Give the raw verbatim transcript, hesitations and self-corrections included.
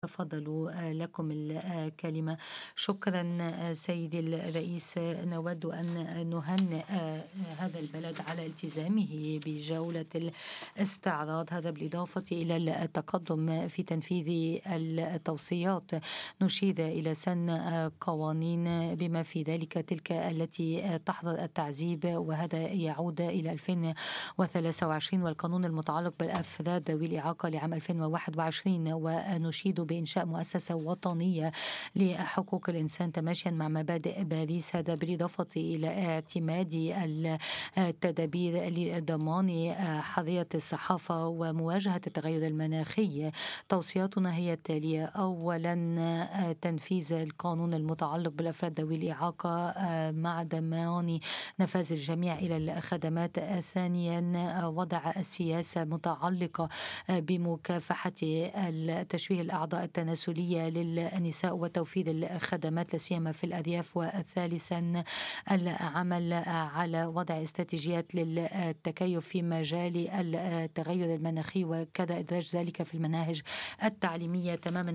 تفضلوا آه، لكم الكلمة. شكرا آه، سيدي الرئيس. آه، نود أن نهنئ آه، هذا البلد على التزامه بجولة الاستعراض، هذا بالإضافة إلى التقدم في تنفيذ التوصيات. نشير إلى سن آه، قوانين بما في ذلك تلك التي آه، تحظر التعذيب، وهذا يعود إلى ألفين وثلاثة وعشرين، والقانون المتعلق بالأفراد ذوي الإعاقة لعام ألفين وواحد وعشرين. ونشيد بإنشاء مؤسسة وطنية لحقوق الإنسان تماشيا مع مبادئ باريس، هذا بالإضافة إلى اعتماد التدابير لضمان حرية الصحافة ومواجهة التغير المناخي. توصياتنا هي التالية: أولا، تنفيذ القانون المتعلق بالأفراد ذوي الإعاقة مع ضمان نفاذ الجميع إلى الخدمات. ثانيا، وضع السياسة متعلقة بمكافحة تشويه الأعضاء التناسلية للنساء وتوفير الخدمات لا سيما في الأرياف. وثالثا، العمل على وضع استراتيجيات للتكيف في مجال التغير المناخي، وكذا إدراج ذلك في المناهج التعليمية تماما.